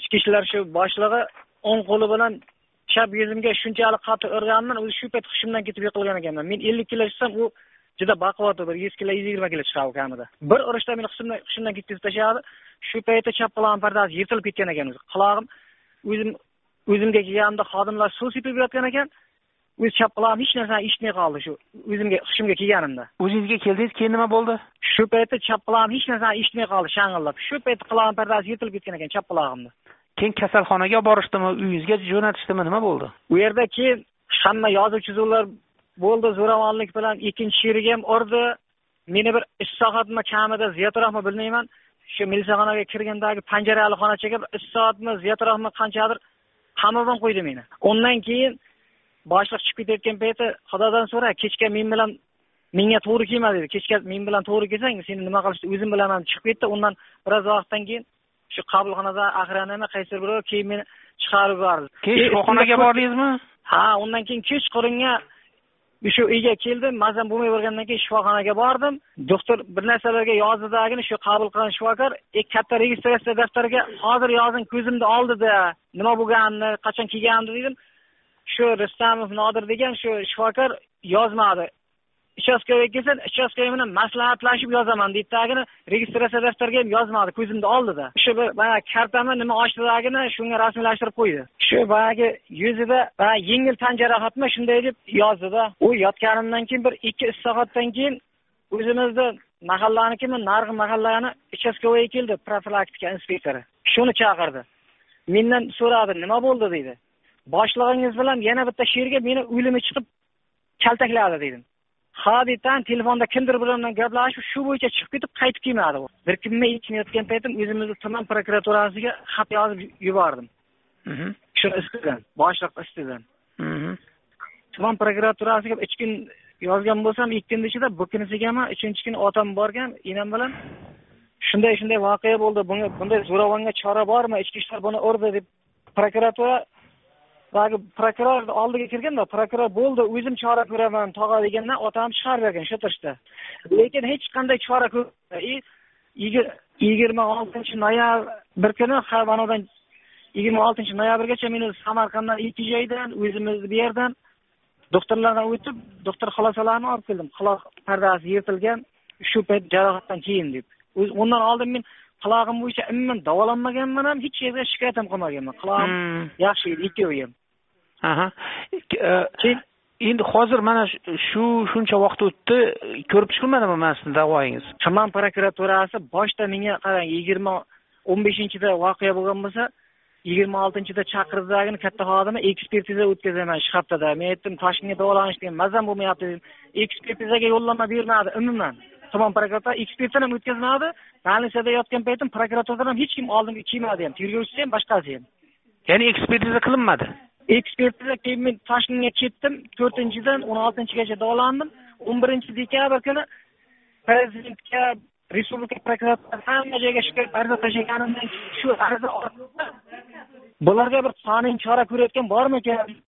ichki ishlar shu boshlig'i o'ng qo'li bilan chap yuzimga shunchalik qattiq urganman, o'zi shu payt hushimdan ketib yiqilgan ekanman. Men 50 kilo chiqsam, u juda baquvvat, bir 100 kilo, 120 kilo chiqadi kamida. Bir urishda meni hushimdan ketkazib tashladi. Shu paytda chap quloqim pardasi yirtilib ketgan ekan o'zi. Quloqim o'zimga kelganimda xodimlar suv sepib yotgan ekan. O'z chap quloqim hech narsani eshitmay qoldi shu hushimga kelganimda. O'zingizga keldingiz, keyin nima bo'ldi? Shu paytda chap quloqim hech narsani eshitmay qoldi, shang'illab. Shu paytda quloqim pardasi yirtilib ketgan ekan chap quloqimda. Keyin kasalxonaga olib borishdimi, uyingizga jo'natishdimi, nima bo'ldi? U yerda keyin hamma yozuv chizuvlar bo'ldi, zo'ravonlik bilan ikkinchi sheriga ham urdi. Meni bir 3 soatmi kamida ziyotroqmi bilmayman. Shu militsiyaxonaga kirgandagi panjarali xonachaga 3 soatmi ziyotroqmi qanchadir qamoqdan qo'ydi meni. Undan keyin boshliq chiqib ketayotgan payti Xudodan so'ra, kechga menga to'g'ri kelmadi dedi. Kechga men bilan to'g'ri kelsang, seni nima qilishni o'zim bilaman chiqib ketdi. Undan biroz vaqtdan keyin shu qabulxonada aqranami qaysi biri keyin meni chiqarib yubordi. Keyin shifoxonaga bordingizmi? Ha, undan keyin kechqurunga shu uyga keldim. Mazam bo'lmay bo'lgandan keyin shifoxonaga bordim. Doktor bir narsalarga yozdidagini shu qabul qilgan shifokor katta registratsiya daftariga hozir yozing ko'zimda oldida nima bo'lganini, qachon kelganini dedim. Shu Rustamov Nodir degan shu shifokor yozmadi. Uchastkoga kelsa, uchastkoga bilan maslahatlashib yozaman deydi-dagini, registratsiya daftariga ham yozmadi, ko'zimda oldida. Shu mana kartani nima ochdidagini shunga rasmiylashtirib qo'ydi. Shu bayagi yuzida yengil tan jarohatmi shunday deb yozdida. U yotganimdan keyin bir 2-3 soatdan keyin o'zimizda mahallanikimi, narg'i mahallani uchastkoga keldi profilaktika inspektori. Shuni chaqirdi. Mendan so'radi, nima bo'ldi dedi. Boshlig'ingiz bilan yana bitta sherga meni o'limi chiqib kaltakladi dedim. Hodidan telefonda kimdir bilan gaplashib, shu bo'yicha chiqib ketib qaytib kelmadi u. Bir kunmay ichmayotgan paytim o'zimizni tuman prokuraturasiga xat yozib yubordim. Shuni istidan, boshliq istidan. Tuman prokuraturasiga 3 kun yozgan bo'lsam, 2 kun ichida bu kunisigaman, 3-chi kun otam borgan, enam bilan shunday voqea bo'ldi. Bunday zo'ravonga chora bormi? Ichki ishlar buni urdi deb prokuratura prokuror oldiga kirganda prokuror bo'ldi, o'zim chora ko'raman, tog'a degandan otam chiqarib bergan shu turishda. Lekin hech qanday chora ko'rmadi. 26-noyabr bir kuni Xavanodan 26-noyabrgacha meni Samarqanddan 2 joydan, o'zimizni bu yerdan doktorlardan o'tib, doktor xulosalarni olib keldim. Quloq pardasi yirtilgan, shu payt jarohatdan keyin deb. Undan oldin men quloqim bo'yicha umuman davolanmaganman ham, hech yerga shikoyat ham qilmaganman. Quloqim yaxshi edi, ikkovi ham. Endi hozir mana shuncha vaqt o'tdi, ko'rib chiqilmadimi mana sizning da'voyingiz? Tuman prokuraturasi boshda menga qarang 15-da voqea bo'lgan bo'lsa, 26-da chaqirdagini katta xodimi ekspertiza o'tkazaman shu haftada. Men aytdim, Toshkentga davolanishga mazam bo'lmayapti dedim. Ekspertizaga yo'llanma bermadi umuman. Tuman prokuratura ekspertini ham o'tkazmadi. Balnisada yotgan paytim prokuraturadan hech kim oldimga kelmadi ham, tergovchisi ham, boshqasi ham. Ya'ni ekspertiza qilinmadi. Ekspertiza keyin men Toshkentga ketdim, 4-dan 16-gacha davolandim. 11-dekabr kuni prezidentga, respublika prokuraturasi hamma joyga shikoyat ariza tashlaganimdan shu ariza bularga bir qonuniy chora ko'rayotgan bormi ekan?